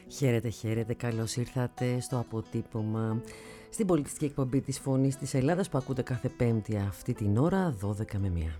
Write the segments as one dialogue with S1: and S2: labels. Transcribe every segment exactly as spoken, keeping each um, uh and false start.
S1: Χαίρετε, χαίρετε, καλώς ήρθατε στο αποτύπωμα, στην πολιτιστική εκπομπή της Φωνής της Ελλάδας που ακούτε κάθε Πέμπτη αυτή την ώρα, δώδεκα με μία.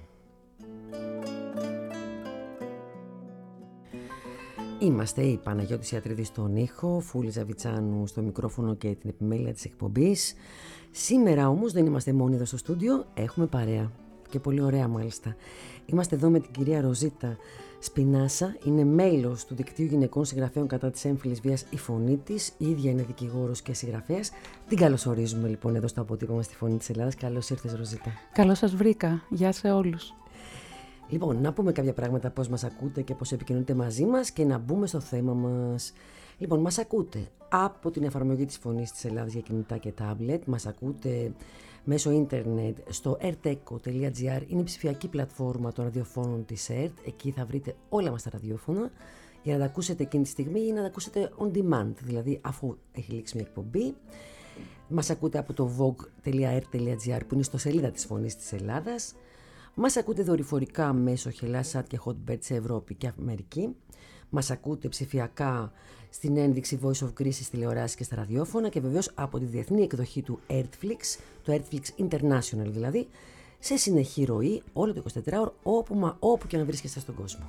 S1: Είμαστε η Παναγιώτης Ιατρίδης στον ήχο, Φούλη Ζαβιτσάνου στο μικρόφωνο και την επιμέλεια της εκπομπής. Σήμερα όμως δεν είμαστε μόνοι εδώ στο στούντιο, έχουμε παρέα και πολύ ωραία μάλιστα. Είμαστε εδώ με την κυρία Ροζίτα Σπινάσα, είναι μέλος του Δικτύου Γυναικών Συγγραφέων κατά της έμφυλης βίας Η Φωνή της, η ίδια είναι δικηγόρος και συγγραφέας. Την καλωσορίζουμε λοιπόν εδώ στο αποτύπωμα στη Φωνή της Ελλάδας. Καλώς ήρθες, Ροζίτα.
S2: Καλώς σας βρήκα. Γεια σε όλους.
S1: Λοιπόν, να πούμε κάποια πράγματα πώς μας ακούτε και πώς επικοινωνείτε μαζί μας και να μπούμε στο θέμα μας. Λοιπόν, μας ακούτε από την εφαρμογή της Φωνής της Ελλάδας για κινητά και τάμπλετ, μας ακούτε μέσω ίντερνετ στο ερτέκο τελεία τζι άρ, είναι η ψηφιακή πλατφόρμα των ραδιοφώνων της ΕΡΤ, εκεί θα βρείτε όλα μας τα ραδιόφωνα για να τα ακούσετε εκείνη τη στιγμή ή να τα ακούσετε on demand, δηλαδή αφού έχει λήξει μια εκπομπή. Μας ακούτε από το vogue τελεία ερτ τελεία τζι άρ που είναι στο σελίδα της Φωνής της Ελλάδας. Μας ακούτε δορυφορικά μέσω HelloSat και Hotbird σε Ευρώπη και Αμερική. Μας ακούτε ψηφιακά στην ένδειξη Voice of Greece στις τηλεοράσεις και στα ραδιόφωνα και βεβαίως από τη διεθνή εκδοχή του Ertflix, το Ertflix International δηλαδή, σε συνεχή ροή όλο το εικοσιτετράωρο όπου, μα, όπου και να βρίσκεστε στον κόσμο.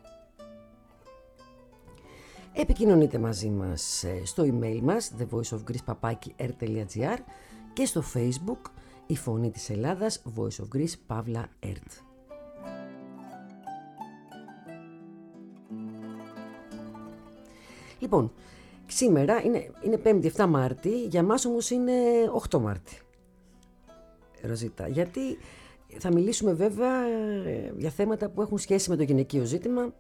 S1: Επικοινωνείτε μαζί μας στο email μας the voice of greece παπάκι ερτ τελεία τζι άρ και στο Facebook Η Φωνή της Ελλάδας, Voice of Greece, Παύλα ΕΡΤ. Λοιπόν, σήμερα είναι, είναι πέμπτη εφτά Μάρτη, για μας όμως είναι οκτώ Μάρτη. Ροζίτα, γιατί θα μιλήσουμε βέβαια για θέματα που έχουν σχέση με το γυναικείο ζήτημα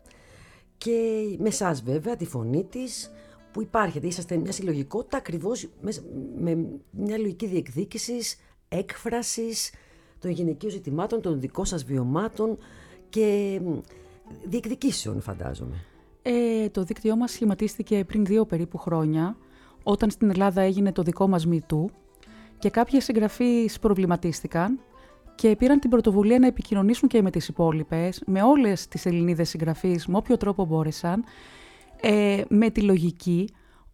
S1: και με εσάς βέβαια, τη φωνή της, που υπάρχετε, είσαστε μια συλλογικότητα ακριβώς με, με μια λογική διεκδίκησης, έκφρασης των γυναικείων ζητημάτων, των δικών σας βιωμάτων και διεκδικήσεων, φαντάζομαι.
S2: Ε, το δίκτυό μας σχηματίστηκε πριν δύο περίπου χρόνια, όταν στην Ελλάδα έγινε το δικό μας Me Too και κάποιες συγγραφείς προβληματίστηκαν και πήραν την πρωτοβουλία να επικοινωνήσουν και με τις υπόλοιπες, με όλες τις Ελληνίδες συγγραφείς, με όποιο τρόπο μπόρεσαν, ε, με τη λογική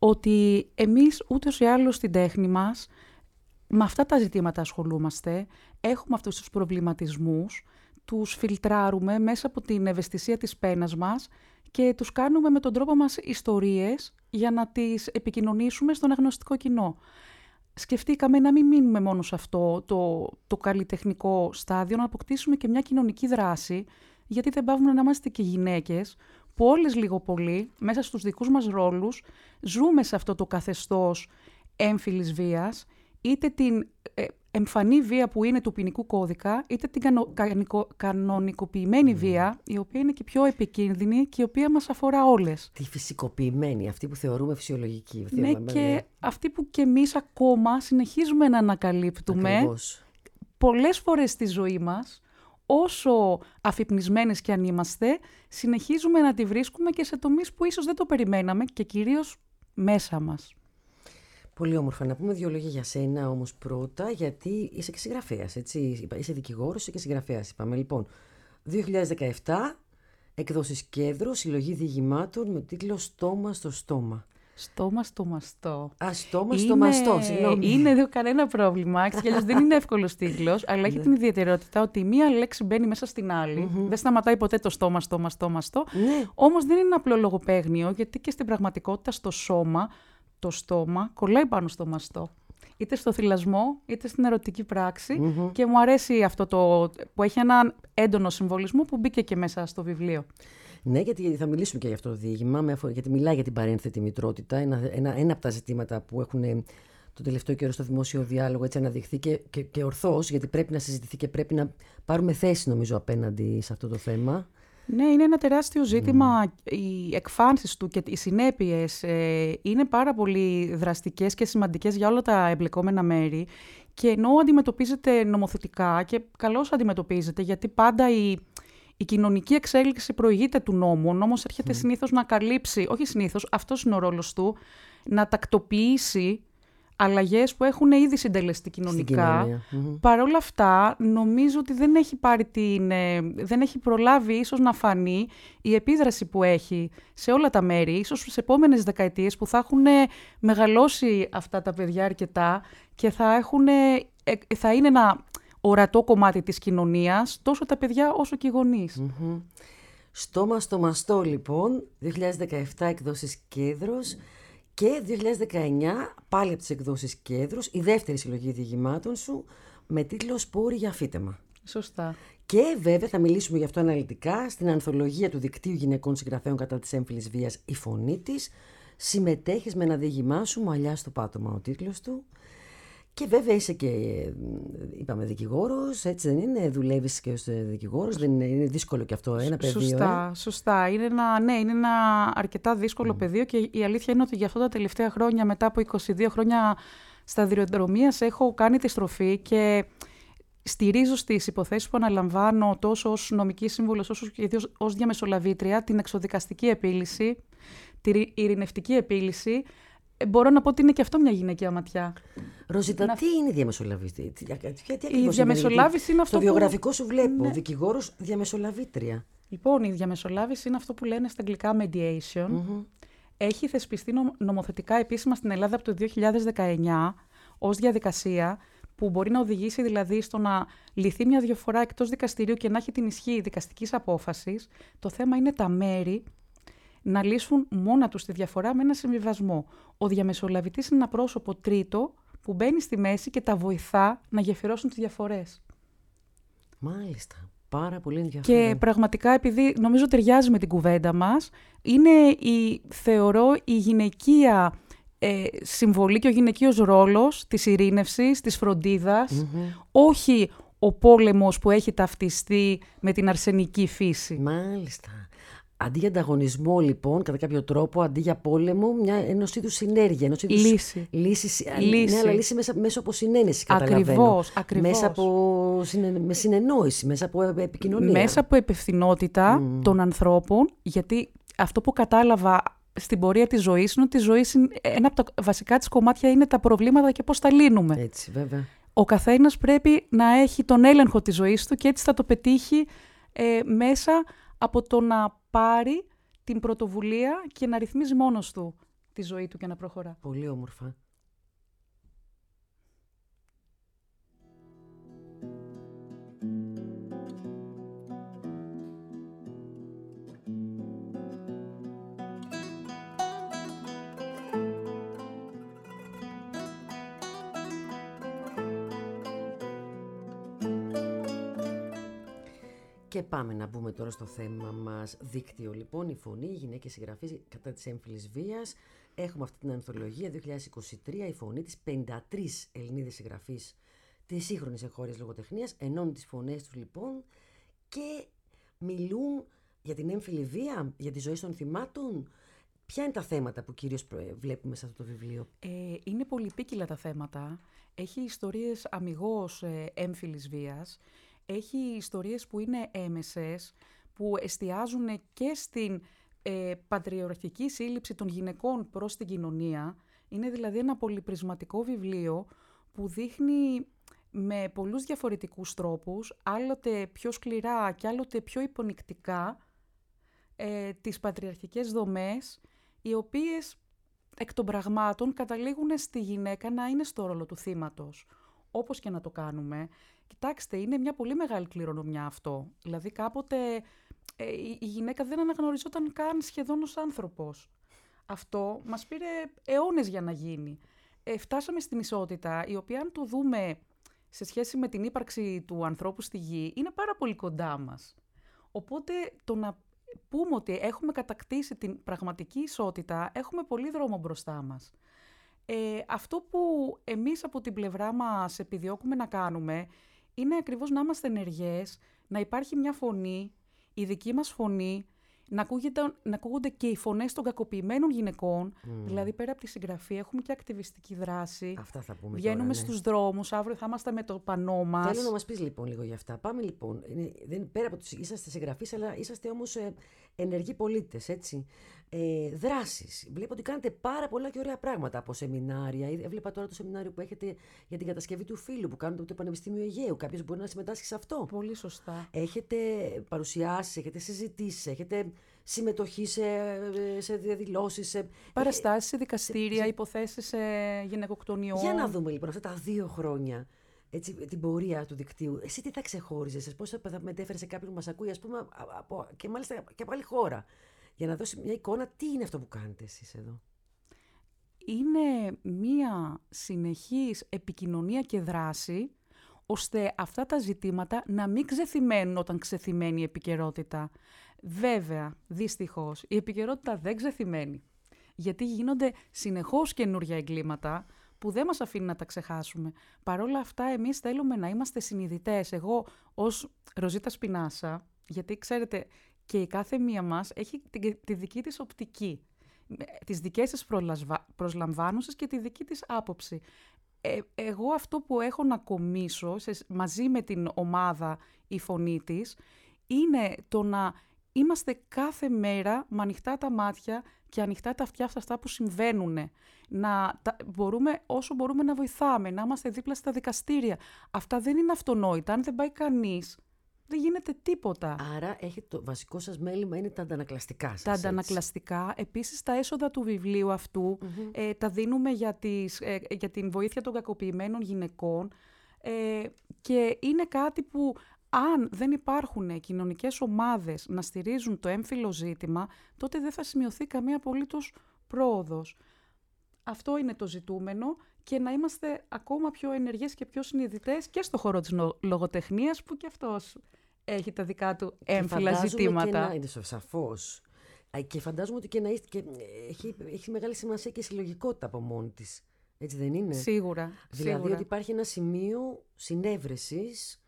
S2: ότι εμείς ούτως ή άλλως στην τέχνη μας με αυτά τα ζητήματα ασχολούμαστε, έχουμε αυτούς τους προβληματισμούς, τους φιλτράρουμε μέσα από την ευαισθησία της πένας μας και τους κάνουμε με τον τρόπο μας ιστορίες για να τις επικοινωνήσουμε στον αγνωστικό κοινό. Σκεφτήκαμε να μην μείνουμε μόνο σε αυτό το, το καλλιτεχνικό στάδιο, να αποκτήσουμε και μια κοινωνική δράση, γιατί δεν πάβουμε να είμαστε και γυναίκες που όλες λίγο πολύ, μέσα στους δικούς μας ρόλους, ζούμε σε αυτό το καθεστώς έμφυλης βίας, είτε την ε, εμφανή βία που είναι του ποινικού κώδικα, είτε την κανο, κανικο, κανονικοποιημένη mm. βία, η οποία είναι και πιο επικίνδυνη και η οποία μας αφορά όλες.
S1: Τη φυσικοποιημένη, αυτή που θεωρούμε φυσιολογική.
S2: Ναι, και αυτή που κι εμείς ακόμα συνεχίζουμε να ανακαλύπτουμε. Ακριβώς. Πολλές φορές στη ζωή μας, όσο αφυπνισμένες κι αν είμαστε, συνεχίζουμε να τη βρίσκουμε και σε τομείς που ίσως δεν το περιμέναμε και κυρίως μέσα μας.
S1: Πολύ όμορφα. Να πούμε δύο λόγια για σένα όμως πρώτα, γιατί είσαι και συγγραφέας, έτσι. Είσαι δικηγόρος, είσαι και συγγραφέας, είπαμε. Λοιπόν, δύο χιλιάδες δεκαεπτά, εκδόσεις Κέντρο, συλλογή διηγημάτων με τίτλο «Στόμα στο στόμα».
S2: Στόμα στο μαστό.
S1: Α, στόμα στο μαστό, συγγνώμη.
S2: Είναι εδώ κανένα πρόβλημα, και αλλιώς δεν είναι εύκολος τίτλος, αλλά έχει την ιδιαιτερότητα ότι μία λέξη μπαίνει μέσα στην άλλη. Mm-hmm. Δεν σταματάει ποτέ το στόμα, στόμα, στόμα, στό. Ναι. Όμως δεν είναι ένα απλό λογοπαίγνιο, γιατί και στην πραγματικότητα στο σώμα, το στόμα κολλάει πάνω στο μαστό. Είτε στο θυλασμό, είτε στην ερωτική πράξη. Mm-hmm. Και μου αρέσει αυτό το που έχει έναν έντονο συμβολισμό που μπήκε και μέσα στο βιβλίο.
S1: Ναι, γιατί θα μιλήσουμε και για αυτό το διήγημα, γιατί μιλάει για την παρένθετη μητρότητα, ένα, ένα, ένα από τα ζητήματα που έχουν το τελευταίο καιρό στο δημόσιο διάλογο έτσι αναδειχθεί και, και, και ορθώς, γιατί πρέπει να συζητηθεί και πρέπει να πάρουμε θέση νομίζω απέναντι σε αυτό το θέμα.
S2: Ναι, είναι ένα τεράστιο ζήτημα. Mm. Οι εκφάνσεις του και οι συνέπειες ε, είναι πάρα πολύ δραστικές και σημαντικές για όλα τα εμπλεκόμενα μέρη. Και ενώ αντιμετωπίζεται νομοθετικά και καλώς αντιμετωπίζεται, γιατί πάντα η, η κοινωνική εξέλιξη προηγείται του νόμου. Ο νόμος έρχεται mm. συνήθως να καλύψει, όχι συνήθως, αυτός είναι ο ρόλος του, να τακτοποιήσει αλλαγές που έχουν ήδη συντελεστεί κοινωνικά.
S1: Mm-hmm.
S2: Παρ' όλα αυτά, νομίζω ότι δεν έχει, πάρει την, ε, δεν έχει προλάβει ίσως να φανεί η επίδραση που έχει σε όλα τα μέρη, ίσως στις επόμενες δεκαετίες που θα έχουν μεγαλώσει αυτά τα παιδιά αρκετά και θα, έχουν, ε, θα είναι ένα ορατό κομμάτι της κοινωνίας, τόσο τα παιδιά όσο και οι γονείς.
S1: Mm-hmm. Στόμα στο μαστό, λοιπόν, δύο χιλιάδες δεκαεπτά εκδόσεις Κέδρος και δύο χιλιάδες δεκαεννιά πάλι από τις εκδόσεις Κέδρος, η δεύτερη συλλογή διηγημάτων σου με τίτλο «Σπόροι για φύτεμα».
S2: Σωστά.
S1: Και βέβαια θα μιλήσουμε γι' αυτό αναλυτικά στην ανθολογία του Δικτύου Γυναικών Συγγραφέων κατά της έμφυλης βίας «Η φωνή της». Συμμετέχεις με ένα διήγημά σου, «Μαλλιά στο πάτωμα» ο τίτλος του. Και βέβαια είσαι και, είπαμε, δικηγόρος, έτσι δεν είναι, δουλεύεις και ως δικηγόρος, δεν είναι, είναι δύσκολο και αυτό, ένα πεδίο.
S2: Σωστά, ε? σωστά. Είναι ένα, ναι, είναι ένα αρκετά δύσκολο mm. πεδίο και η αλήθεια είναι ότι για αυτά τα τελευταία χρόνια, μετά από είκοσι δύο χρόνια σταδιοδρομίας, έχω κάνει τη στροφή και στηρίζω στις υποθέσεις που αναλαμβάνω τόσο ως νομική σύμβουλος όσο και ως διαμεσολαβήτρια την εξοδικαστική επίλυση, την ειρηνευτική επίλυση. Μπορώ να πω ότι είναι και αυτό μια γυναικεία ματιά.
S1: Ροζίτα, να... τι είναι η διαμεσολαβήτρια?
S2: Η διαμεσολάβηση είναι αυτό.
S1: Στο
S2: που...
S1: βιογραφικό σου βλέπω,
S2: ναι.
S1: δικηγόρος, διαμεσολαβήτρια.
S2: Λοιπόν, η διαμεσολάβηση είναι αυτό που λένε στα αγγλικά mediation.
S1: Mm-hmm.
S2: Έχει θεσπιστεί νομοθετικά επίσημα στην Ελλάδα από το δύο χιλιάδες δεκαεννιά ως διαδικασία που μπορεί να οδηγήσει δηλαδή στο να λυθεί μια διαφορά εκτός δικαστηρίου και να έχει την ισχύ δικαστικής απόφασης. Το θέμα είναι τα μέρη να λύσουν μόνα τους τη διαφορά με ένα συμβιβασμό. Ο διαμεσολαβητής είναι ένα πρόσωπο τρίτο που μπαίνει στη μέση και τα βοηθά να γεφυρώσουν τις διαφορές.
S1: Μάλιστα. Πάρα πολύ ενδιαφέρον.
S2: Και πραγματικά, επειδή νομίζω ταιριάζει με την κουβέντα μας, είναι η, θεωρώ η γυναικεία ε, συμβολή και ο γυναικείος ρόλος της ειρήνευσης, της φροντίδας, mm-hmm. όχι ο πόλεμος που έχει ταυτιστεί με την αρσενική φύση.
S1: Μάλιστα. Αντί για ανταγωνισμό, λοιπόν, κατά κάποιο τρόπο, αντί για πόλεμο, μια ενός είδους συνέργεια. Ενός είδους
S2: λύση.
S1: Λύση.
S2: λύση.
S1: Ναι, αλλά λύση μέσα, μέσα από συνένεση, καταλαβαίνω.
S2: Ακριβώς, ακριβώς.
S1: Μέσα από με συνεννόηση, μέσα από επικοινωνία.
S2: Μέσα από υπευθυνότητα mm. των ανθρώπων, γιατί αυτό που κατάλαβα στην πορεία της ζωής είναι ότι η ζωή, ένα από τα βασικά της κομμάτια είναι τα προβλήματα και πώς τα λύνουμε.
S1: Έτσι, βέβαια.
S2: Ο καθένας πρέπει να έχει τον έλεγχο της ζωής του και έτσι θα το πετύχει ε, μέσα από το να πάρει την πρωτοβουλία και να ρυθμίζει μόνος του τη ζωή του και να προχωρά.
S1: Πολύ όμορφα. Και πάμε να μπούμε τώρα στο θέμα μας. Δίκτυο, λοιπόν, η φωνή, οι γυναίκες συγγραφείς κατά της έμφυλης βίας. Έχουμε αυτή την ανθολογία δύο χιλιάδες είκοσι τρία, η φωνή της, πενήντα τρεις Ελληνίδες συγγραφείς της σύγχρονης εγχώριας λογοτεχνίας, ενώνουν τις φωνές τους, λοιπόν, και μιλούν για την έμφυλη βία, για τη ζωή των θυμάτων. Ποια είναι τα θέματα που κυρίως βλέπουμε σε αυτό το βιβλίο?
S2: Ε, είναι πολυπίκυλα τα θέματα. Έχει ιστορίες αμιγώς ε, έμφυλης βίας. Έχει ιστορίες που είναι έμεσες, που εστιάζουν και στην ε, πατριαρχική σύλληψη των γυναικών προς την κοινωνία. Είναι δηλαδή ένα πολυπρισματικό βιβλίο που δείχνει με πολλούς διαφορετικούς τρόπους, άλλοτε πιο σκληρά και άλλοτε πιο υπονοικτικά, ε, τις πατριαρχικές δομές, οι οποίες εκ των πραγμάτων καταλήγουν στη γυναίκα να είναι στο ρόλο του θύματος. Όπως και να το κάνουμε, κοιτάξτε, είναι μια πολύ μεγάλη κληρονομιά αυτό. Δηλαδή κάποτε ε, η γυναίκα δεν αναγνωριζόταν καν σχεδόν ως άνθρωπος. Αυτό μας πήρε αιώνες για να γίνει. Ε, φτάσαμε στην ισότητα, η οποία αν το δούμε σε σχέση με την ύπαρξη του ανθρώπου στη γη, είναι πάρα πολύ κοντά μας. Οπότε το να πούμε ότι έχουμε κατακτήσει την πραγματική ισότητα, έχουμε πολύ δρόμο μπροστά μας. Ε, αυτό που εμείς από την πλευρά μας επιδιώκουμε να κάνουμε είναι ακριβώς να είμαστε ενεργές, να υπάρχει μια φωνή, η δική μας φωνή, να, ακούγεται, να ακούγονται και οι φωνές των κακοποιημένων γυναικών, mm. δηλαδή πέρα από τη συγγραφή έχουμε και ακτιβιστική δράση.
S1: Αυτά θα πούμε.
S2: Βγαίνουμε
S1: τώρα, ναι.
S2: στους δρόμους, αύριο θα είμαστε με το πανό μας.
S1: Θέλω να μας πεις λοιπόν λίγο για αυτά. Πάμε λοιπόν, είναι, δεν, πέρα από τους είσαστε συγγραφείς, αλλά είσαστε όμως ε, ενεργοί πολίτες, έτσι. Ε, δράσεις. Βλέπω ότι κάνετε πάρα πολλά και ωραία πράγματα από σεμινάρια. Έβλεπα τώρα το σεμινάριο που έχετε για την κατασκευή του φύλου που κάνετε από το Πανεπιστήμιο Αιγαίου. Κάποιος μπορεί να συμμετάσχει σε αυτό.
S2: Πολύ σωστά.
S1: Έχετε παρουσιάσεις, έχετε συζητήσεις, έχετε συμμετοχή σε, σε διαδηλώσεις. Σε...
S2: Παραστάσεις σε δικαστήρια, σε... υποθέσεις σε γυναικοκτονιών.
S1: Για να δούμε λοιπόν αυτά τα δύο χρόνια. Έτσι, την πορεία του δικτύου. Εσύ τι θα ξεχώριζες, πώς θα μετέφερε σε κάποιον που μας ακούει, ας πούμε, από, και μάλιστα και από άλλη χώρα. Για να δώσει μια εικόνα, τι είναι αυτό που κάνετε εσείς εδώ.
S2: Είναι μια συνεχής επικοινωνία και δράση, ώστε αυτά τα ζητήματα να μην ξεθυμένουν όταν ξεθυμένει η επικαιρότητα. Βέβαια, δυστυχώς, η επικαιρότητα δεν ξεθυμένει. Γιατί γίνονται συνεχώς καινούργια εγκλήματα που δεν μας αφήνει να τα ξεχάσουμε. Παρ' όλα αυτά, εμείς θέλουμε να είμαστε συνειδητές. Εγώ, ως Ροζίτα Σπινάσα, γιατί ξέρετε, και η κάθε μία μας έχει τη, τη δική της οπτική, τις δικές της προσλαμβάνωσες και τη δική της άποψη. Ε, εγώ αυτό που έχω να κομίσω σε, μαζί με την ομάδα «Η Φωνή της» είναι το να είμαστε κάθε μέρα με ανοιχτά τα μάτια και ανοιχτά τα αυτιά σε αυτά που συμβαίνουν. Να τα, μπορούμε, όσο μπορούμε να βοηθάμε, να είμαστε δίπλα στα δικαστήρια. Αυτά δεν είναι αυτονόητα. Αν δεν πάει κανείς, δεν γίνεται τίποτα.
S1: Άρα έχει το βασικό σας μέλημα είναι τα αντανακλαστικά σας.
S2: Τα αντανακλαστικά. Επίσης τα έσοδα του βιβλίου αυτού mm-hmm. ε, τα δίνουμε για, τις, ε, για την βοήθεια των κακοποιημένων γυναικών ε, και είναι κάτι που αν δεν υπάρχουν κοινωνικές ομάδες να στηρίζουν το έμφυλο ζήτημα, τότε δεν θα σημειωθεί καμία απολύτως πρόοδος. Αυτό είναι το ζητούμενο και να είμαστε ακόμα πιο ενεργές και πιο συνειδητές και στο χώρο της λογοτεχνίας που και αυτός έχει τα δικά του έμφυλα ζητήματα.
S1: Και να, είναι σαφώς. Και φαντάζομαι ότι και να είστε, και έχει, έχει μεγάλη σημασία και η συλλογικότητα από μόνη της. Έτσι δεν είναι?
S2: Σίγουρα.
S1: Δηλαδή
S2: σίγουρα.
S1: ότι υπάρχει ένα σημείο συνέβρεσης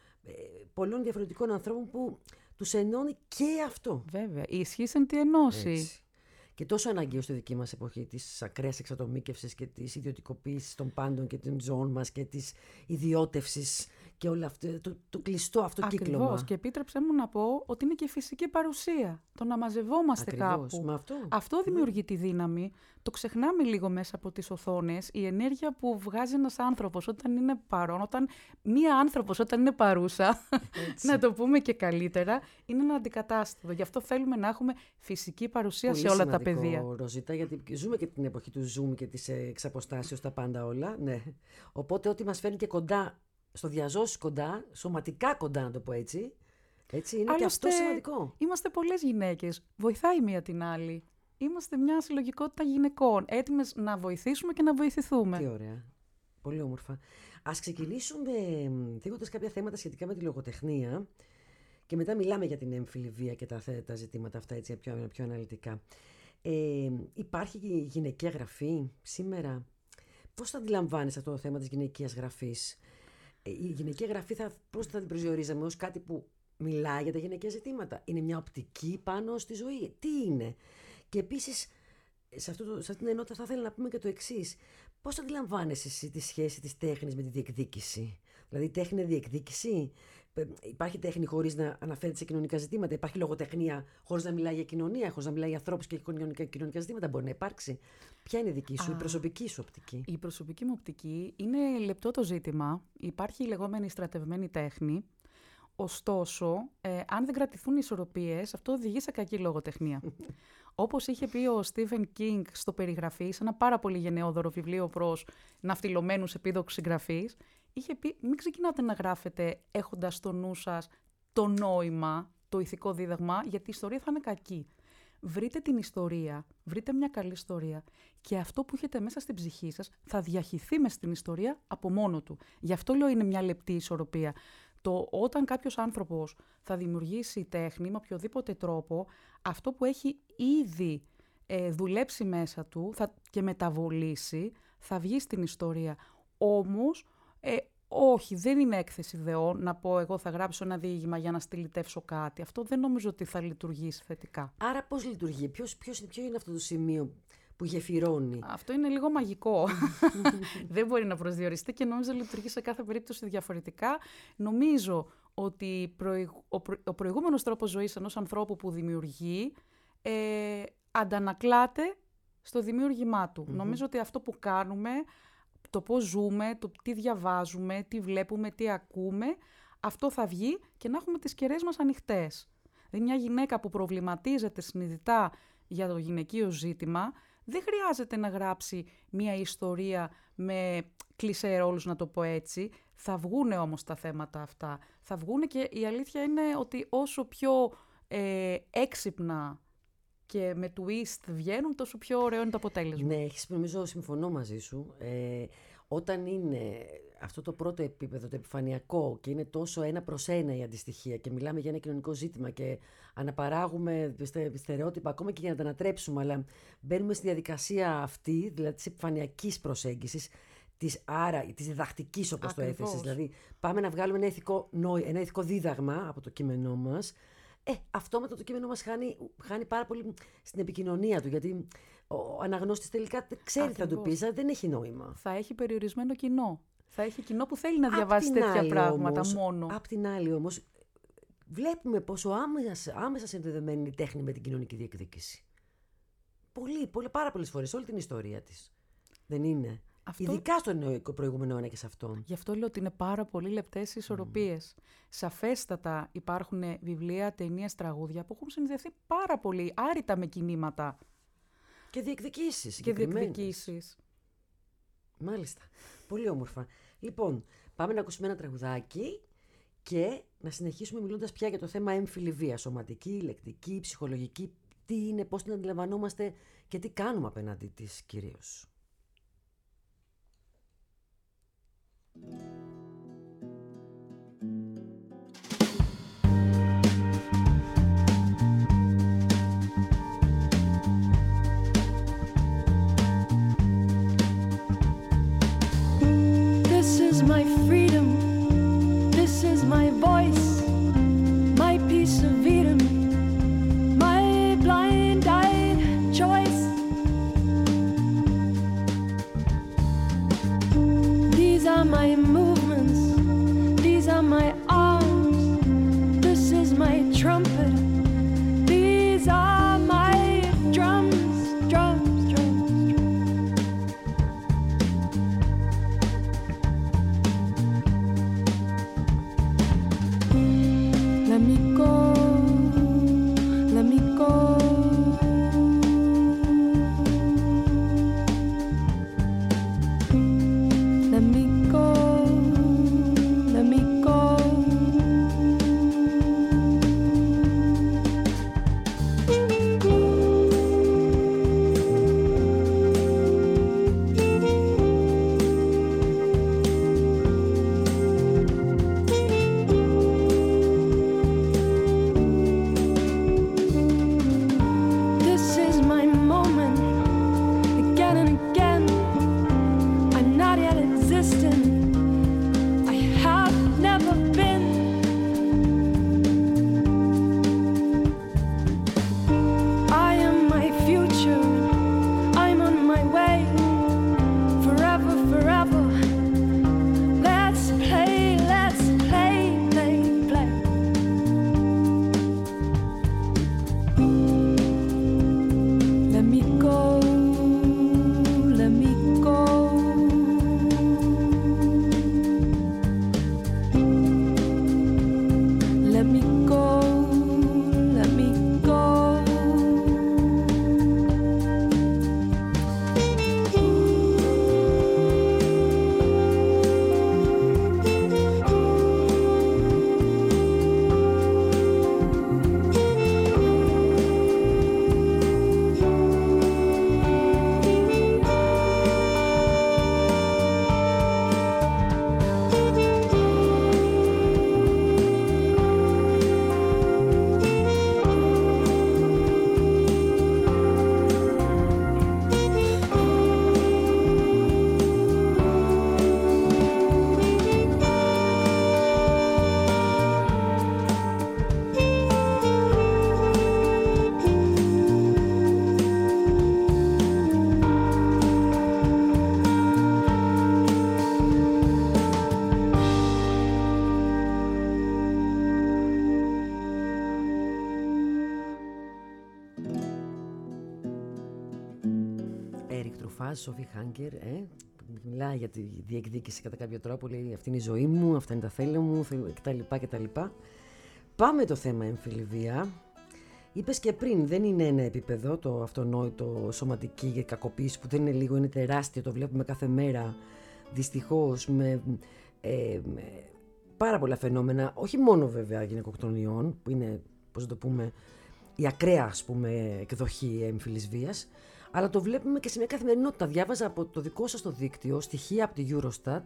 S1: πολλών διαφορετικών ανθρώπων που τους ενώνει και αυτό.
S2: Βέβαια. Η ισχύς εν τη ενώση.
S1: Έτσι. Και τόσο αναγκαίο στη δική μας εποχή της ακραίας εξατομίκευσης και της ιδιωτικοποίησης των πάντων και των ζώων μας και της ιδιώτευσης και όλο αυτό το, το κλειστό αυτό
S2: Ακριβώς.
S1: κύκλωμα.
S2: Ακριβώς. Και επίτρεψέ μου να πω ότι είναι και φυσική παρουσία. Το να μαζευόμαστε
S1: Ακριβώς.
S2: κάπου.
S1: Με αυτό.
S2: αυτό δημιουργεί τη δύναμη. Το ξεχνάμε λίγο μέσα από τις οθόνες. Η ενέργεια που βγάζει ένας άνθρωπος όταν είναι παρόν, όταν μία άνθρωπος όταν είναι παρούσα, να το πούμε και καλύτερα, είναι ένα αντικατάστατο. Γι' αυτό θέλουμε να έχουμε φυσική παρουσία
S1: Πολύ
S2: σε όλα τα
S1: σημαντικό,
S2: πεδία.
S1: Ροζίτα, γιατί ζούμε και την εποχή του Zoom και της εξαποστάσεως, τα πάντα όλα. Ναι. Οπότε ό,τι μας φέρνει και κοντά, στο διαζώσεις κοντά, σωματικά κοντά να το πω έτσι, έτσι είναι
S2: Άλλωστε,
S1: και αυτό σημαντικό.
S2: Είμαστε πολλές γυναίκες, βοηθάει μία την άλλη. Είμαστε μια συλλογικότητα γυναικών, έτοιμες να βοηθήσουμε και να βοηθηθούμε.
S1: Τι ωραία. Πολύ όμορφα. Ας ξεκινήσουμε θίγοντας κάποια θέματα σχετικά με τη λογοτεχνία και μετά μιλάμε για την έμφυλη βία και τα, τα ζητήματα αυτά έτσι, πιο, πιο αναλυτικά. Ε, υπάρχει γυναικεία γραφή σήμερα? Πώς θα αντιλαμβάνεις αυτό το θέμα της γυναικείας γραφής? Ε, η γυναικεία γραφή θα, πώς θα την προσδιορίζαμε? Ως κάτι που μιλάει για τα γυναικεία ζητήματα? Είναι μια οπτική πάνω στη ζωή? Τι είναι? Και επίσης, σε, αυτό το, σε αυτήν την ενότητα θα ήθελα να πούμε και το εξής. Πώς αντιλαμβάνεσαι εσύ τη σχέση της τέχνης με τη διεκδίκηση? Δηλαδή, η τέχνη είναι διεκδίκηση? Υπάρχει τέχνη χωρίς να αναφέρεται σε κοινωνικά ζητήματα? Υπάρχει λογοτεχνία χωρίς να μιλάει για κοινωνία, χωρίς να μιλάει για ανθρώπους και κοινωνικά, κοινωνικά ζητήματα? Μπορεί να υπάρξει. Ποια είναι η δική σου, Α, η προσωπική σου οπτική?
S2: Η προσωπική μου οπτική είναι λεπτό το ζήτημα. Υπάρχει η λεγόμενη στρατευμένη τέχνη. Ωστόσο, ε, αν δεν κρατηθούν οι ισορροπίες, αυτό οδηγεί σε κακή λογοτεχνία. Όπως είχε πει ο Στίβεν Κίνγκ στο «Περιγραφή», σε ένα πάρα πολύ γενναιόδωρο βιβλίο προς ναυτιλωμένους επίδοξους συγγραφείς, είχε πει μην ξεκινάτε να γράφετε έχοντας στο νου σας το νόημα, το ηθικό δίδαγμα, γιατί η ιστορία θα είναι κακή. Βρείτε την ιστορία, βρείτε μια καλή ιστορία και αυτό που έχετε μέσα στην ψυχή σας θα διαχυθεί μες στην ιστορία από μόνο του. Γι' αυτό λέω είναι μια λεπτή ισορροπία. Το όταν κάποιος άνθρωπος θα δημιουργήσει τέχνη με οποιοδήποτε τρόπο, αυτό που έχει ήδη ε, δουλέψει μέσα του θα, και μεταβολήσει, θα βγει στην ιστορία. Όμως, ε, όχι, δεν είναι έκθεση ιδεών να πω εγώ θα γράψω ένα διήγημα για να στυλιτεύσω κάτι. Αυτό δεν νομίζω ότι θα λειτουργήσει θετικά.
S1: Άρα πώς λειτουργεί, ποιος, ποιος, ποιο είναι αυτό το σημείο που γεφυρώνει?
S2: Αυτό είναι λίγο μαγικό. Δεν μπορεί να προσδιοριστεί και νομίζω λειτουργεί σε κάθε περίπτωση διαφορετικά. Νομίζω ότι προηγ... ο, προ... ο προηγούμενος τρόπος ζωής ενός ανθρώπου που δημιουργεί ε, αντανακλάται στο δημιούργημά του.
S1: Mm-hmm.
S2: Νομίζω ότι αυτό που κάνουμε, το πώς ζούμε, το τι διαβάζουμε, τι βλέπουμε, τι ακούμε, αυτό θα βγει και να έχουμε τις κεραίες μας ανοιχτές. Δηλαδή μια γυναίκα που προβληματίζεται συνειδητά για το γυναικείο ζήτημα, δεν χρειάζεται να γράψει μια ιστορία με κλισέ ρόλους, να το πω έτσι. Θα βγούνε όμως τα θέματα αυτά. Θα βγούνε και η αλήθεια είναι ότι όσο πιο ε, έξυπνα και με twist βγαίνουν, τόσο πιο ωραίο είναι το αποτέλεσμα.
S1: Ναι, έχεις, νομίζω, συμφωνώ μαζί σου. Ε, όταν είναι αυτό το πρώτο επίπεδο, το επιφανειακό, και είναι τόσο ένα προς ένα η αντιστοιχεία και μιλάμε για ένα κοινωνικό ζήτημα και αναπαράγουμε στερεότυπα ακόμα και για να τα ανατρέψουμε, αλλά μπαίνουμε στη διαδικασία αυτή, δηλαδή της επιφανειακής προσέγγισης, της, άρα της διδακτικής, όπως το έθεσες. Δηλαδή, πάμε να βγάλουμε ένα ηθικό, ένα ηθικό δίδαγμα από το κείμενό μας. Ε, αυτόματα το κείμενο μας χάνει, χάνει πάρα πολύ στην επικοινωνία του, γιατί ο αναγνώστης τελικά ξέρει τι θα του πει, αλλά δεν έχει νόημα.
S2: Θα έχει περιορισμένο κοινό. Θα έχει κοινό που θέλει να διαβάσει τέτοια πράγματα
S1: όμως,
S2: μόνο.
S1: Απ' την άλλη όμως, βλέπουμε πόσο άμεσα, άμεσα συνδεδεμένη είναι η τέχνη με την κοινωνική διεκδίκηση. Πολύ, πολύ, πάρα πολλές φορές, όλη την ιστορία της. Δεν είναι. Αυτό... Ειδικά στον προηγούμενο αιώνα και σε αυτόν.
S2: Γι' αυτό λέω ότι είναι πάρα πολύ λεπτές οι ισορροπίες. Mm. Σαφέστατα υπάρχουν βιβλία, ταινίες, τραγούδια που έχουν συνδεθεί πάρα πολύ άρρητα με κινήματα.
S1: Και διεκδικήσεις.
S2: Και διεκδικήσεις.
S1: Μάλιστα. Πολύ όμορφα. Λοιπόν, πάμε να ακούσουμε ένα τραγουδάκι και να συνεχίσουμε μιλώντας πια για το θέμα έμφυλη βία. Σωματική, λεκτική, ψυχολογική. Τι είναι, πώς την αντιλαμβανόμαστε και τι κάνουμε απέναντι της κυρίως.
S3: This is my freedom, this is my voice, my piece of Eden, my blind-eyed choice. These are my movements, these are my arms, this is my trumpet, these are my drums, drums, drums, drums. Let me go, let me go. Let me go.
S1: Ερικ Τρουφάζ, Σόφι Χάνκερ, ε, μιλάει για τη διεκδίκηση κατά κάποιο τρόπο, λέει αυτή είναι η ζωή μου, αυτά είναι τα θέλω μου κτλ. κτλ. Πάμε το θέμα έμφυλη βία. Είπες και πριν, δεν είναι ένα επίπεδο το αυτονόητο σωματική κακοποίηση που δεν είναι λίγο, είναι τεράστιο, το βλέπουμε κάθε μέρα δυστυχώς με, ε, με πάρα πολλά φαινόμενα, όχι μόνο βέβαια γυναικοκτονιών που είναι, πώς να το πούμε, η ακραία ας πούμε εκδοχή έμφυλης βίας, αλλά το βλέπουμε και σε μια καθημερινότητα. Διάβαζα από το δικό σας το δίκτυο στοιχεία από τη Eurostat,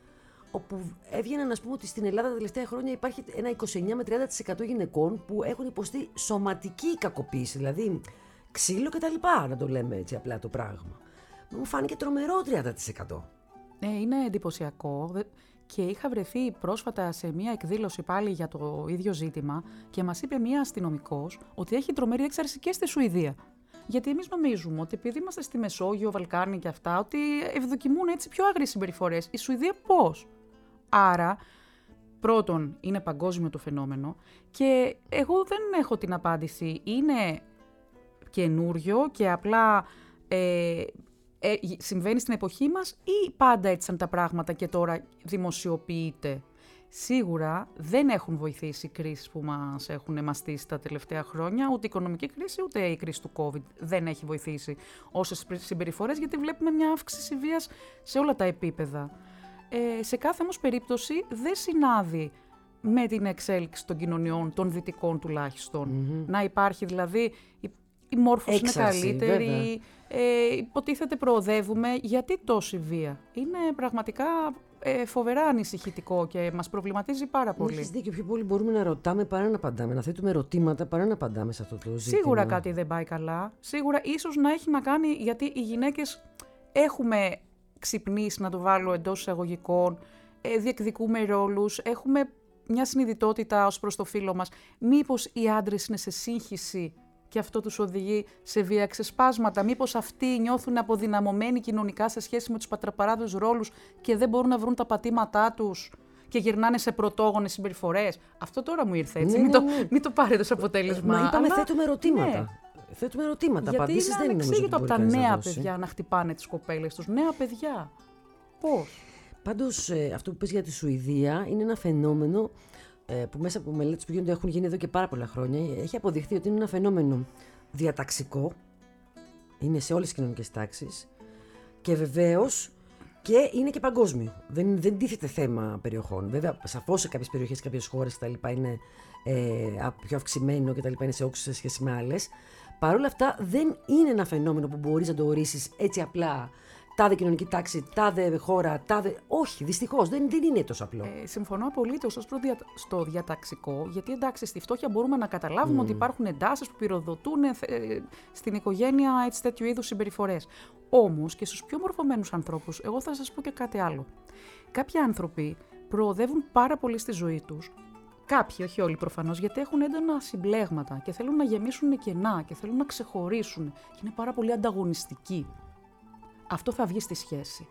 S1: όπου έβγαιναν να πούμε ότι στην Ελλάδα τα τελευταία χρόνια υπάρχει ένα είκοσι εννέα με τριάντα τοις εκατό γυναικών που έχουν υποστεί σωματική κακοποίηση, δηλαδή ξύλο και τα λοιπά, να το λέμε έτσι απλά το πράγμα. Μου φάνηκε τρομερό τριάντα τοις εκατό.
S2: Ναι, είναι εντυπωσιακό και είχα βρεθεί πρόσφατα σε μια εκδήλωση πάλι για το ίδιο ζήτημα και μας είπε μια αστυνομικός ότι έχει τρομερή έξαρση και στη Σουηδία. Γιατί εμείς νομίζουμε ότι επειδή είμαστε στη Μεσόγειο, Βαλκάνια και αυτά, ότι ευδοκιμούν έτσι πιο άγριες συμπεριφορές. Η Σουηδία πώς? Άρα, πρώτον, είναι παγκόσμιο το φαινόμενο και εγώ δεν έχω την απάντηση. Είναι καινούριο και απλά ε, ε, συμβαίνει στην εποχή μας ή πάντα έτσι ήταν τα πράγματα και τώρα δημοσιοποιείται? Σίγουρα δεν έχουν βοηθήσει οι κρίσεις που μας έχουν μαστήσει τα τελευταία χρόνια, ούτε η οικονομική κρίση, ούτε η κρίση του COVID δεν έχει βοηθήσει όσες συμπεριφορές, γιατί βλέπουμε μια αύξηση βίας σε όλα τα επίπεδα. Ε, σε κάθε όμως περίπτωση δεν συνάδει με την εξέλιξη των κοινωνιών, των δυτικών τουλάχιστον. Mm-hmm. Να υπάρχει δηλαδή, η, η μόρφωση έξαρση, είναι καλύτερη, ε, υποτίθεται προοδεύουμε, γιατί τόση βία? Είναι πραγματικά ε, φοβερά ανησυχητικό και μας προβληματίζει πάρα πολύ.
S1: Έχεις δίκιο, πιο πολύ μπορούμε να ρωτάμε παρά να απαντάμε, να θέτουμε ερωτήματα παρά να απαντάμε σε αυτό το ζήτημα.
S2: Σίγουρα κάτι δεν πάει καλά, σίγουρα ίσως να έχει να κάνει, γιατί οι γυναίκες έχουμε ξυπνήσει, να το βάλω εντός εισαγωγικών, ε, διεκδικούμε ρόλους, έχουμε μια συνειδητότητα ως προς το φύλο μας. Μήπως οι άντρες είναι σε σύγχυση και αυτό τους οδηγεί σε βία ξεσπάσματα? Μήπως αυτοί νιώθουν αποδυναμωμένοι κοινωνικά σε σχέση με τους πατραπαράδους ρόλους και δεν μπορούν να βρουν τα πατήματά τους και γυρνάνε σε πρωτόγονες συμπεριφορές? Αυτό τώρα μου ήρθε έτσι,
S1: ναι,
S2: μην,
S1: ναι,
S2: το,
S1: ναι.
S2: μην το πάρετε ως αποτέλεσμα.
S1: Ε, μα είπαμε
S2: αλλά...
S1: θέτουμε ερωτήματα.
S2: Ναι.
S1: Θέτουμε ερωτήματα.
S2: Γιατί
S1: απαντήσεις δεν είναι
S2: ανεξήγητο από τα νέα
S1: να
S2: παιδιά να χτυπάνε τις κοπέλες τους. Νέα παιδιά. Πώς?
S1: Πάντως, ε, αυτό που πες για τη Σουηδία είναι ένα φαινόμενο ε, που μέσα από μελέτες που γίνονται, έχουν γίνει εδώ και πάρα πολλά χρόνια. Έχει αποδειχθεί ότι είναι ένα φαινόμενο διαταξικό. Είναι σε όλες τις κοινωνικές τάξεις. Και βεβαίως και είναι και παγκόσμιο. Δεν, δεν τίθεται θέμα περιοχών. Βέβαια, σαφώς σε κάποιες περιοχές, σε κάποιες χώρες κτλ. Είναι ε, πιο αυξημένο κτλ. Είναι σε όξυση σε σχέση με άλλες. Παρ' όλα αυτά, δεν είναι ένα φαινόμενο που μπορείς να το ορίσεις έτσι απλά. Τάδε κοινωνική τάξη, τάδε χώρα, τάδε. Όχι, δυστυχώς δεν, δεν είναι τόσο απλό.
S2: Ε, συμφωνώ απολύτως ως προς δια... στο διαταξικό, γιατί εντάξει, στη φτώχεια μπορούμε να καταλάβουμε mm. ότι υπάρχουν εντάσεις που πυροδοτούν ε, στην οικογένεια έτσι, τέτοιου είδους συμπεριφορές. Όμως και στους πιο μορφωμένους ανθρώπους, εγώ θα σας πω και κάτι άλλο. Κάποιοι άνθρωποι προοδεύουν πάρα πολύ στη ζωή τους. Κάποιοι, όχι όλοι προφανώς, γιατί έχουν έντονα συμπλέγματα και θέλουν να γεμίσουν κενά και θέλουν να ξεχωρίσουν και είναι πάρα πολύ ανταγωνιστικοί. Αυτό θα βγει στη σχέση.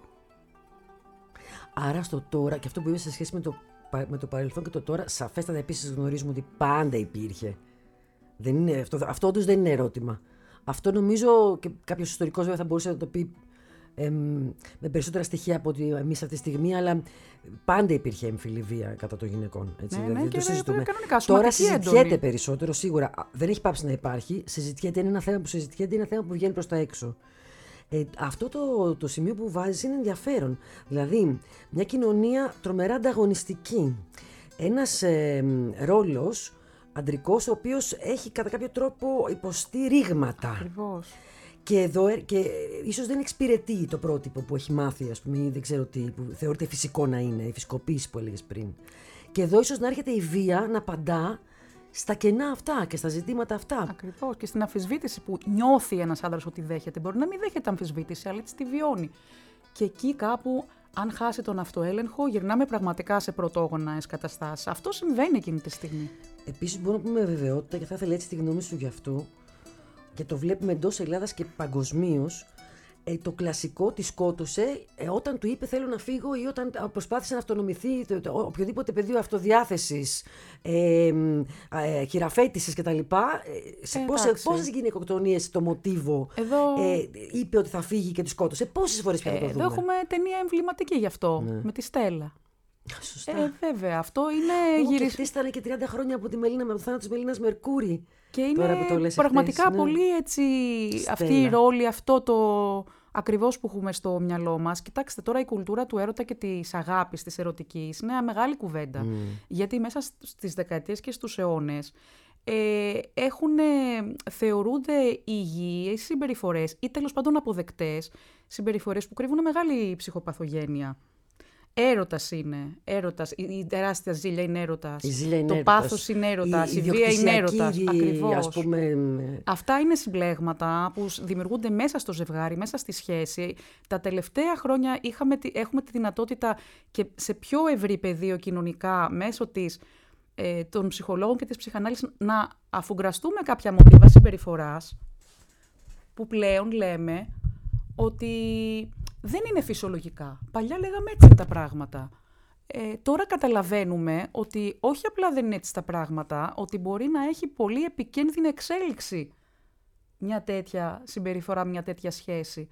S1: Άρα στο τώρα, και αυτό που είπες σε σχέση με το, με το παρελθόν και το τώρα, σαφέστατα επίσης γνωρίζουμε ότι πάντα υπήρχε. Δεν είναι, αυτό, αυτό όντως δεν είναι ερώτημα. Αυτό νομίζω και κάποιος ιστορικός βέβαια θα μπορούσε να το πει ε, με περισσότερα στοιχεία από ότι εμείς αυτή τη στιγμή, αλλά πάντα υπήρχε έμφυλη βία κατά των γυναικών. Έτσι,
S2: ναι,
S1: δηλαδή,
S2: ναι,
S1: το
S2: και
S1: συζητούμε.
S2: Κανονικά,
S1: τώρα συζητιέται
S2: έντονη.
S1: περισσότερο, σίγουρα. Δεν έχει πάψει να υπάρχει. Συζητιέται, είναι ένα θέμα που συζητιέται, είναι ένα θέμα που βγαίνει προς τα έξω. Ε, αυτό το, το σημείο που βάζεις είναι ενδιαφέρον. Δηλαδή, μια κοινωνία τρομερά ανταγωνιστική. Ένας ε, ρόλος αντρικός, ο οποίος έχει κατά κάποιο τρόπο υποστεί ρήγματα.
S2: Ακριβώς.
S1: Και, εδώ, και ίσως δεν εξυπηρετεί το πρότυπο που έχει μάθει, ας πούμε, ή δεν ξέρω τι, που θεωρείται φυσικό να είναι, η φυσικοποίηση που έλεγες πριν. Και εδώ ίσως να έρχεται η βία να απαντά στα κενά αυτά και στα ζητήματα αυτά.
S2: Ακριβώς. Και στην αμφισβήτηση που νιώθει ένας άντρας ότι δέχεται. Μπορεί να μην δέχεται αμφισβήτηση, αλλά έτσι τη βιώνει. Και εκεί κάπου, αν χάσει τον αυτοέλεγχο, γυρνάμε πραγματικά σε πρωτόγονες καταστάσεις. Αυτό συμβαίνει εκείνη τη στιγμή.
S1: Επίσης, μπορώ να πούμε με βεβαιότητα, και θα ήθελα έτσι τη γνώμη σου γι' αυτό, και το βλέπουμε εντός Ελλάδας και παγκοσμίως, ε, το κλασικό τη σκότωσε ε, όταν του είπε θέλω να φύγω ή όταν προσπάθησε να αυτονομηθεί το, το, οποιοδήποτε πεδίο αυτοδιάθεσης, ε, ε, χειραφέτησης κτλ. Ε, σε ε, πόσε, πόσες γυναικοκτονίες το μοτίβο
S2: εδώ...
S1: ε, είπε ότι θα φύγει και τη σκότωσε. Πόσες φορές πια θα το δούμε.
S2: Εδώ έχουμε ταινία εμβληματική γι' αυτό, ναι. με τη Στέλλα.
S1: Σωστά.
S2: Ε, βέβαια, αυτό είναι
S1: γυρισμένο. Και χτες ήταν και τριάντα χρόνια από τη Μελίνα, με το θάνατο της Μελίνας Μερκούρη.
S2: Και είναι πραγματικά χτες, πολύ ναι. έτσι Στέλλα. Αυτή η ρόλη, αυτό το ακριβώς που έχουμε στο μυαλό μας. Κοιτάξτε τώρα, η κουλτούρα του έρωτα και της αγάπης, της ερωτικής, είναι μια μεγάλη κουβέντα. Mm. Γιατί μέσα στις δεκαετίες και στους αιώνες ε, έχουν, θεωρούνται υγιείς συμπεριφορές ή τέλος πάντων αποδεκτές συμπεριφορές που κρύβουν μεγάλη ψυχοπαθογένεια. Έρωτας είναι. Έρωτας. Η τεράστια ζήλια είναι έρωτας.
S1: Η ζήλια είναι
S2: το
S1: έρωτας.
S2: Πάθος είναι έρωτας. Η, η βία είναι έρωτας. Ακριβώς.
S1: Ας πούμε...
S2: Αυτά είναι συμπλέγματα που δημιουργούνται μέσα στο ζευγάρι, μέσα στη σχέση. Τα τελευταία χρόνια είχαμε, έχουμε τη δυνατότητα και σε πιο ευρύ πεδίο κοινωνικά μέσω της, ε, των ψυχολόγων και της ψυχανάλυσης να αφουγκραστούμε κάποια μοτίβα συμπεριφοράς που πλέον λέμε ότι δεν είναι φυσιολογικά. Παλιά λέγαμε έτσι είναι τα πράγματα. Ε, τώρα καταλαβαίνουμε ότι όχι απλά δεν είναι έτσι τα πράγματα, ότι μπορεί να έχει πολύ επικίνδυνη εξέλιξη μια τέτοια συμπεριφορά, μια τέτοια σχέση.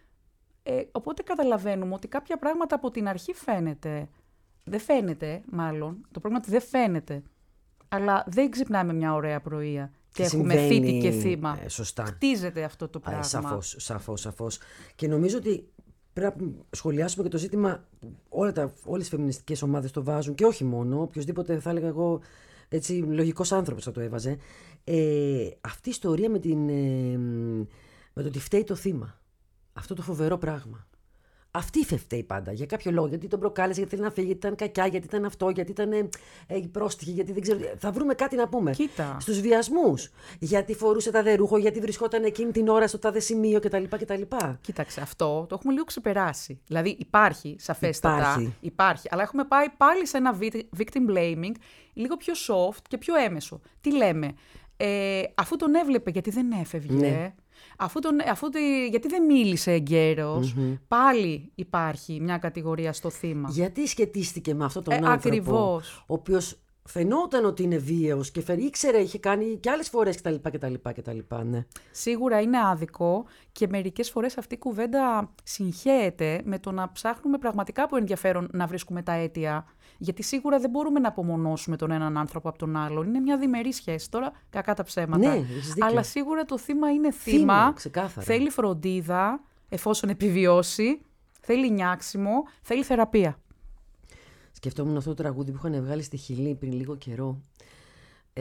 S2: Ε, οπότε καταλαβαίνουμε ότι κάποια πράγματα από την αρχή φαίνεται, δεν φαίνεται μάλλον, το πρόβλημα είναι ότι δεν φαίνεται, αλλά δεν ξυπνάμε μια ωραία πρωία. Και έχουμε
S1: συμβαίνει,
S2: θήτη και θύμα.
S1: Ε, σωστά.
S2: Χτίζεται αυτό το πράγμα.
S1: Ε, σαφώς, σαφώς, σαφώς. Και νομίζω ότι πρέπει να σχολιάσουμε και το ζήτημα, όλα τα, όλες οι φεμινιστικές ομάδες το βάζουν και όχι μόνο, οποιοσδήποτε θα έλεγα εγώ, έτσι, λογικός άνθρωπος θα το έβαζε. Ε, αυτή η ιστορία με, την, ε, με το ότι φταίει το θύμα. Αυτό το φοβερό πράγμα. Αυτή φταίει πάντα. Για κάποιο λόγο. Γιατί τον προκάλεσε, γιατί θέλει να φύγει, γιατί ήταν κακιά, γιατί ήταν αυτό, γιατί ήταν ε, πρόστιχη, γιατί δεν ξέρω. Θα βρούμε κάτι να πούμε.
S2: Κοίτα.
S1: Στους βιασμούς. Γιατί φορούσε τάδε ρούχο, γιατί βρισκόταν εκείνη την ώρα στο τάδε σημείο κτλ. κτλ.
S2: Κοίταξε, αυτό το έχουμε λίγο ξεπεράσει. Δηλαδή υπάρχει σαφέστατα.
S1: Υπάρχει.
S2: υπάρχει αλλά έχουμε πάει πάλι σε ένα victim blaming λίγο πιο soft και πιο έμεσο. Τι λέμε. Ε, αφού τον έβλεπε, γιατί δεν έφευγε. Ναι. Αφού τον, αφού, γιατί δεν μίλησε εγκαίρος, mm-hmm. πάλι υπάρχει μια κατηγορία στο θύμα.
S1: Γιατί σχετίστηκε με αυτόν τον
S2: ε,
S1: άνθρωπο,
S2: ακριβώς.
S1: ο οποίος φαινόταν ότι είναι βίαιος και ήξερε, είχε κάνει και άλλες φορές κτλ. κτλ, κτλ ναι.
S2: Σίγουρα είναι άδικο και μερικές φορές αυτή η κουβέντα συγχέεται με το να ψάχνουμε πραγματικά από ενδιαφέρον να βρίσκουμε τα αίτια. Γιατί σίγουρα δεν μπορούμε να απομονώσουμε τον έναν άνθρωπο από τον άλλον. Είναι μια διμερή σχέση. Τώρα, κακά τα ψέματα.
S1: Ναι,
S2: αλλά σίγουρα το θύμα είναι θύμα.
S1: θύμα
S2: θέλει φροντίδα, εφόσον επιβιώσει. Θέλει νιάξιμο. Θέλει θεραπεία.
S1: Σκεφτόμουν αυτό το τραγούδι που είχαν βγάλει στη Χιλή πριν λίγο καιρό. Ε,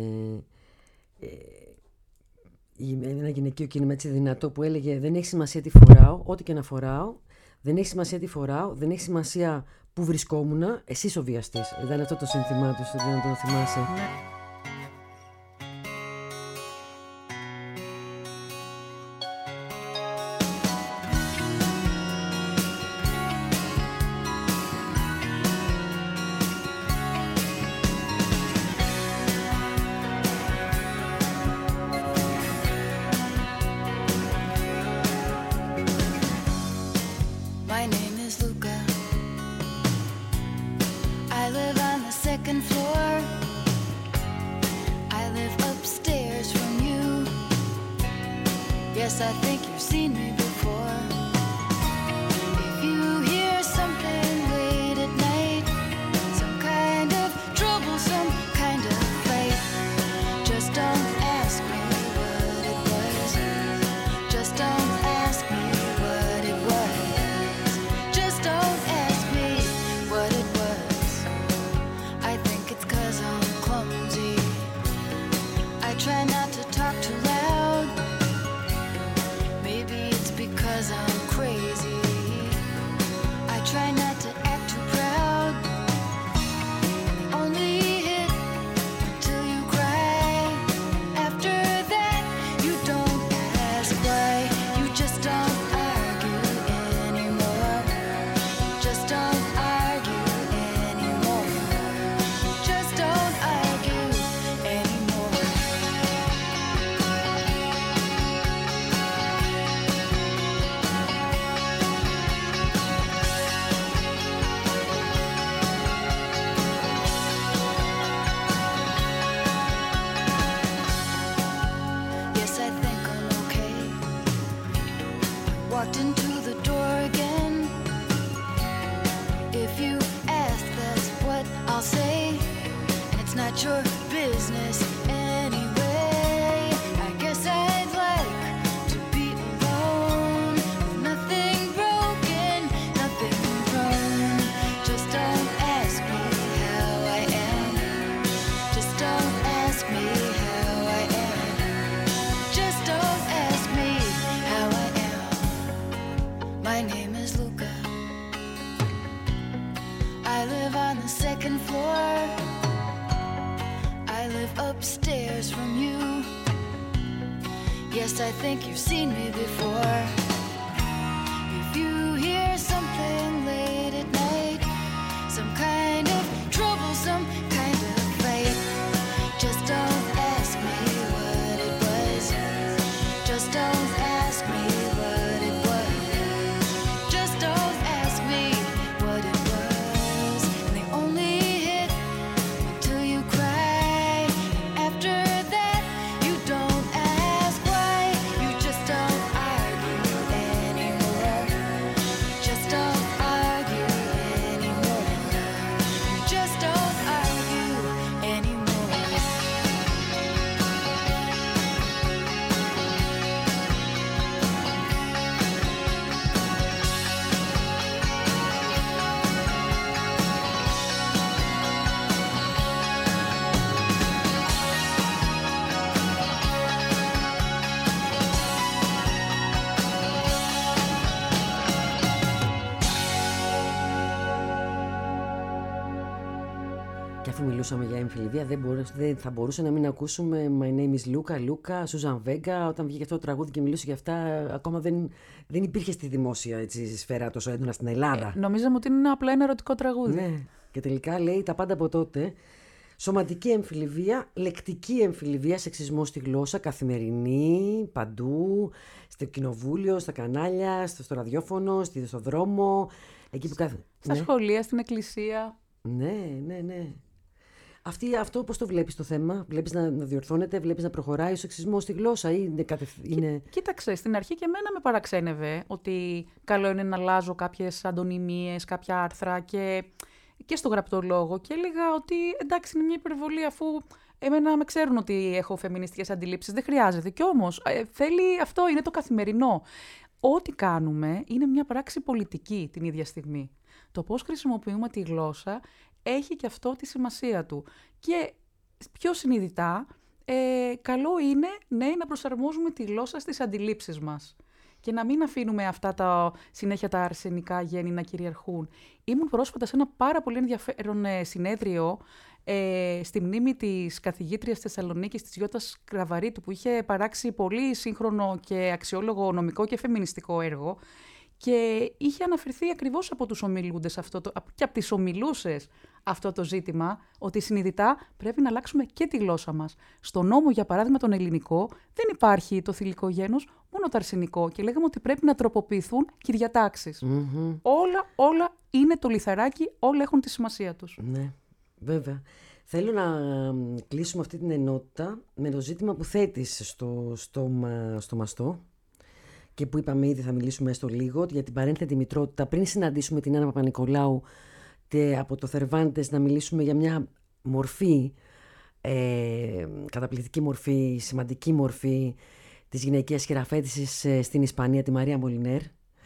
S1: ε, ένα γυναικείο κίνημα έτσι δυνατό που έλεγε «Δεν έχει σημασία τι φοράω, ό,τι και να φοράω. Δεν έχει σημασία τι φοράω, δεν έχει σημασία που βρισκόμουν, εσύ ο βιαστής». Ήταν αυτό το σύνθημά του, δεν το θυμάσαι.
S2: Ναι.
S3: walked into the door again. If you ask, that's what I'll say, and it's not your business anyway. I guess I'd like to be alone, with nothing broken, nothing wrong. Just don't ask me how I am. Just don't ask me how I am. Just don't ask me how I am. My name is Luca. I live on the second floor. I live upstairs from you. Yes, I think you've seen me before. If you hear something late at night, some kind of trouble, some kind of fight, just don't ask me what it was. Just don't ask me what it was. Just don't ask me what it was. And they only hit until you cry. After that, you don't ask why. You just don't argue anymore. Just don't argue anymore. You just don't argue anymore.
S1: Και αφού μιλούσαμε για εμφυλιβία, δεν, μπορούσε, δεν θα μπορούσε να μην ακούσουμε My name is Luca, Luca, Susan Vega. Όταν βγήκε αυτό το τραγούδι και μιλούσε για αυτά, ακόμα δεν, δεν υπήρχε στη δημόσια έτσι, σφαίρα τόσο έντονα στην Ελλάδα.
S2: Ε, νομίζαμε ότι είναι απλά ένα ερωτικό τραγούδι.
S1: Ναι, και τελικά λέει τα πάντα από τότε. Σωματική εμφυλιβία, λεκτική εμφυλιβία, σεξισμό στη γλώσσα, καθημερινή, παντού, στο κοινοβούλιο, στα κανάλια, στο, στο ραδιόφωνο, στη, στο δρόμο. Εκεί που κάθε...
S2: Στα
S1: ναι.
S2: σχολεία, στην εκκλησία.
S1: Ναι, ναι, ναι. Αυτή, αυτό πώς το βλέπεις το θέμα, βλέπεις να, να διορθώνεται, βλέπεις να προχωράει ο σεξισμός στη γλώσσα ή είναι, κατευ... είναι...
S2: Κοίταξε, στην αρχή και εμένα με παραξένευε ότι καλό είναι να αλλάζω κάποιες αντωνυμίες, κάποια άρθρα και, και στο γραπτό λόγο και έλεγα ότι εντάξει είναι μια υπερβολή αφού εμένα με ξέρουν ότι έχω φεμινιστικές αντιλήψεις, δεν χρειάζεται. Κι όμως ε, θέλει αυτό, είναι το καθημερινό. Ό,τι κάνουμε είναι μια πράξη πολιτική την ίδια στιγμή. Το πώς χρησιμοποιούμε τη γλώσσα έχει και αυτό τη σημασία του. Και πιο συνειδητά, ε, καλό είναι ναι, να προσαρμόζουμε τη γλώσσα στις αντιλήψεις μας και να μην αφήνουμε αυτά τα συνέχεια τα αρσενικά γέννη να κυριαρχούν. Ήμουν πρόσφατα σε ένα πάρα πολύ ενδιαφέρον ε, συνέδριο ε, στη μνήμη της καθηγήτριας Θεσσαλονίκης της Γιώτας Κραβαρίτου που είχε παράξει πολύ σύγχρονο και αξιόλογο νομικό και φεμινιστικό έργο. Και είχε αναφερθεί ακριβώς από τους ομιλούντες αυτό το, και από τις ομιλούσες αυτό το ζήτημα, ότι συνειδητά πρέπει να αλλάξουμε και τη γλώσσα μας. Στο νόμο, για παράδειγμα, τον ελληνικό, δεν υπάρχει το θηλυκό γένος, μόνο το αρσενικό. Και λέγαμε ότι πρέπει να τροποποιηθούν και οι διατάξεις.
S1: Mm-hmm.
S2: Όλα, όλα είναι το λιθαράκι, όλα έχουν τη σημασία τους.
S1: Ναι, βέβαια. Θέλω να κλείσουμε αυτή την ενότητα με το ζήτημα που θέτεις στο, στο, στο μαστό. Και που είπαμε ήδη θα μιλήσουμε στο λίγο για την παρένθετη μητρότητα πριν συναντήσουμε την Άννα Παπα-Νικολάου και από το Θερβάντες να μιλήσουμε για μια μορφή, ε, καταπληκτική μορφή, σημαντική μορφή της γυναικείας χειραφέτησης ε, στην Ισπανία, τη Μαρία Μολινέρ,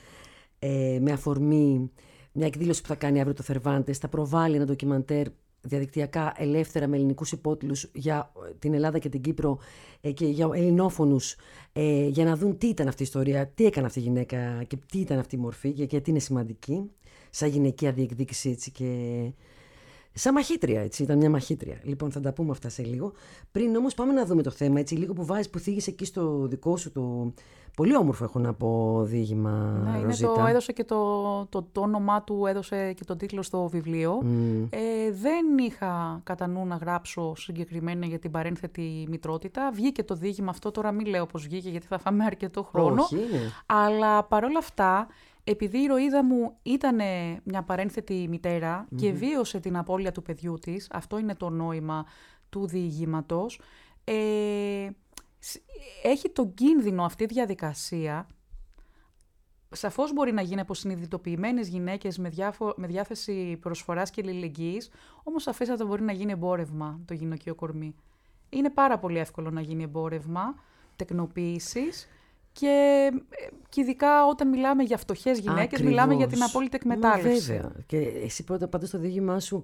S1: ε, με αφορμή μια εκδήλωση που θα κάνει αύριο το Θερβάντες, θα προβάλλει ένα ντοκιμαντέρ διαδικτυακά ελεύθερα με ελληνικούς υπότιτλους για την Ελλάδα και την Κύπρο ε, και για ελληνόφωνους ε, για να δουν τι ήταν αυτή η ιστορία, τι έκανε αυτή η γυναίκα και τι ήταν αυτή η μορφή και γιατί είναι σημαντική σαν γυναικεία διεκδίκηση έτσι, και σαν μαχήτρια, έτσι, ήταν μια μαχήτρια. Λοιπόν, θα τα πούμε αυτά σε λίγο. Πριν όμως πάμε να δούμε το θέμα, έτσι, λίγο που βάζεις, που θίγεις εκεί στο δικό σου το πολύ όμορφο, έχω να πω, διήγημα,
S2: ναι,
S1: Ροζίτα.
S2: Το, έδωσε και το, το, το όνομά του, έδωσε και τον τίτλο στο βιβλίο. Mm. Ε, δεν είχα κατά νου να γράψω συγκεκριμένα για την παρένθετη μητρότητα. Βγήκε το διήγημα αυτό, τώρα μην λέω πώς βγήκε γιατί θα φάμε αρκετό χρόνο.
S1: Όχι, ναι.
S2: Αλλά παρόλα αυτά, επειδή η ηρωίδα μου ήταν μια παρένθετη μητέρα mm-hmm. και βίωσε την απώλεια του παιδιού της, αυτό είναι το νόημα του διηγήματος, ε, έχει τον κίνδυνο αυτή η διαδικασία σαφώς μπορεί να γίνει από συνειδητοποιημένες γυναίκες με, διάφο- με διάθεση προσφοράς και αλληλεγγύης, όμως σαφέστατα μπορεί να γίνει εμπόρευμα το γυναικείο κορμί. Είναι πάρα πολύ εύκολο να γίνει εμπόρευμα τεκνοποίησης και, και ειδικά όταν μιλάμε για φτωχές γυναίκες,
S1: Ακριβώς.
S2: μιλάμε για την απόλυτη εκμετάλλευση.
S1: Μα, βέβαια. Και εσύ πρώτα πάντα στο διήγημά σου,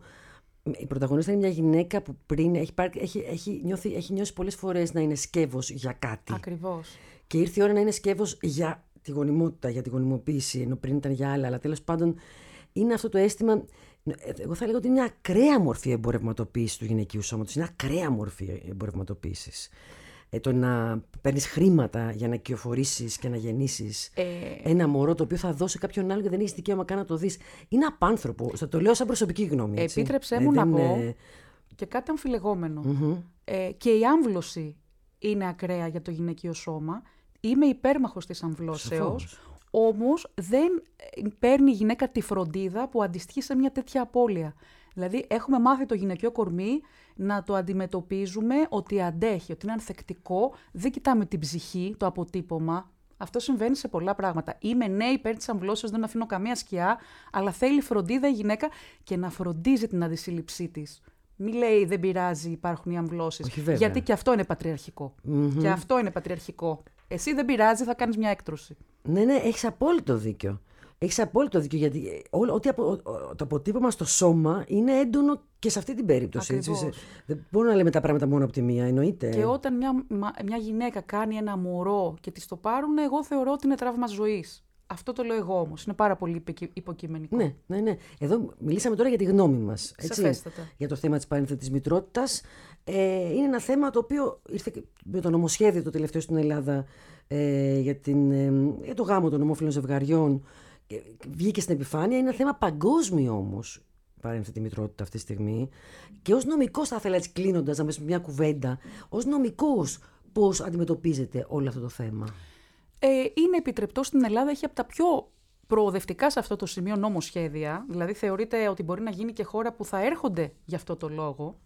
S1: η πρωταγωνίστρια είναι μια γυναίκα που πριν έχει, πάρει, έχει, έχει, νιώθει, έχει νιώσει πολλές φορές να είναι σκεύος για κάτι.
S2: Ακριβώς.
S1: Και ήρθε η ώρα να είναι σκεύος για τη γονιμότητα, για τη γονιμοποίηση, ενώ πριν ήταν για άλλα. Αλλά τέλος πάντων είναι αυτό το αίσθημα. Εγώ θα λέγω ότι είναι μια ακραία μορφή εμπορευματοποίησης του γυναικείου σώματος. Είναι ακραία μορφή εμπορευματοποίησης. Ε, το να παίρνεις χρήματα για να κυοφορήσεις και να γεννήσεις
S2: Ε...
S1: ένα μωρό το οποίο θα δώσει κάποιον άλλο και δεν έχεις δικαίωμα καν να το δεις. Είναι απάνθρωπο. Θα το λέω σαν προσωπική γνώμη. Έτσι.
S2: Επίτρεψέ
S1: ε,
S2: μου
S1: δεν,
S2: να πω
S1: ε...
S2: και κάτι αμφιλεγόμενο.
S1: Mm-hmm.
S2: Ε, και η άμβλωση είναι ακραία για το γυναικείο σώμα. Είμαι υπέρμαχος της αμβλώσεως. Όμως δεν παίρνει η γυναίκα τη φροντίδα που αντιστοιχεί σε μια τέτοια απώλεια. Δηλαδή έχουμε μάθει το γυναικείο κορμί να το αντιμετωπίζουμε ότι αντέχει, ότι είναι ανθεκτικό, δεν κοιτάμε την ψυχή, το αποτύπωμα. Αυτό συμβαίνει σε πολλά πράγματα. Είμαι ναι υπέρ της αμβλώσεως, δεν αφήνω καμία σκιά, αλλά θέλει φροντίδα η γυναίκα και να φροντίζει την αντισύλληψή της. Μη λέει δεν πειράζει, υπάρχουν οι αμβλώσεις. Γιατί και αυτό είναι πατριαρχικό.
S1: Mm-hmm.
S2: Και αυτό είναι πατριαρχικό. Εσύ δεν πειράζει, θα κάνεις μια έκτρωση.
S1: Ναι, ναι, έχεις απόλυτο δίκιο. Έχεις απόλυτο δίκιο, γιατί ό, ό, απο, το αποτύπωμα στο σώμα είναι έντονο και σε αυτή την περίπτωση. Έτσι, σε, δεν μπορούμε να λέμε τα πράγματα μόνο από τη μία, εννοείται.
S2: Και όταν μια, μια γυναίκα κάνει ένα μωρό και της το πάρουν, εγώ θεωρώ ότι είναι τραύμα ζωής. Αυτό το λέω εγώ όμως. Είναι πάρα πολύ υποκειμενικό.
S1: Ναι, ναι, ναι. Εδώ μιλήσαμε τώρα για τη γνώμη μας.
S2: Σαφέστατα.
S1: Για το θέμα της παρένθετης μητρότητας. Ε, είναι ένα θέμα το οποίο ήρθε με το νομοσχέδιο το τελευταίο στην Ελλάδα ε, για, την, ε, για το γάμο των ομόφυλων ζευγαριών. Ε, βγήκε στην επιφάνεια. Είναι ένα θέμα παγκόσμιο όμως η παρένθετη μητρότητα αυτή τη στιγμή. Και ως νομικός, θα ήθελα έτσι κλείνοντας, να με μια κουβέντα, ως νομικός, πώς αντιμετωπίζετε όλο αυτό το θέμα?
S2: Ε, είναι επιτρεπτό στην Ελλάδα, έχει από τα πιο προοδευτικά σε αυτό το σημείο νομοσχέδια, δηλαδή θεωρείται ότι μπορεί να γίνει και χώρα που θα έρχονται γι' αυτό το λόγο.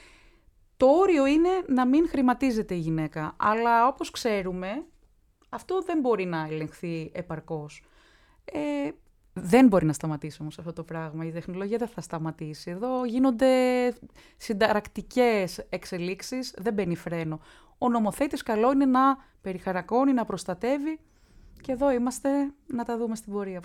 S2: Το όριο είναι να μην χρηματίζεται η γυναίκα, αλλά όπως ξέρουμε αυτό δεν μπορεί να ελεγχθεί επαρκώς. Ε, δεν μπορεί να σταματήσει όμως αυτό το πράγμα, η τεχνολογία δεν θα σταματήσει. Εδώ γίνονται συνταρακτικές εξελίξεις, δεν μπαίνει φρένο. Ο νομοθέτης καλό είναι να περιχαρακώνει, να προστατεύει και εδώ είμαστε να τα δούμε στην πορεία.